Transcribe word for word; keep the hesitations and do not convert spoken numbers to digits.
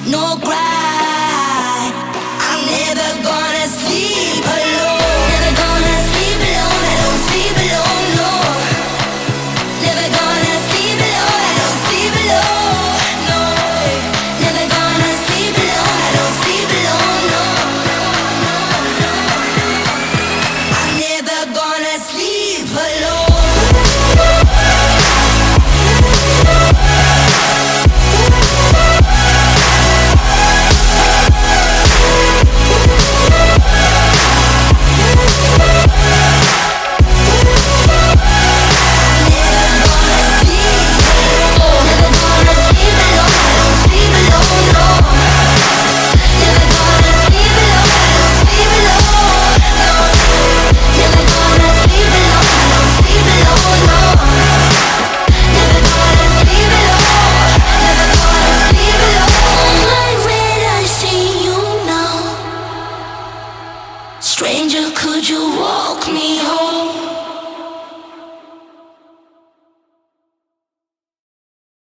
no cry. I'm never gonna sleep alone. Never gonna sleep alone. I don't sleep alone, no. Never gonna sleep alone. I don't sleep alone, no. Never gonna sleep alone. I don't sleep alone, no. I'm never gonna sleep alone. Stranger, could you walk me home?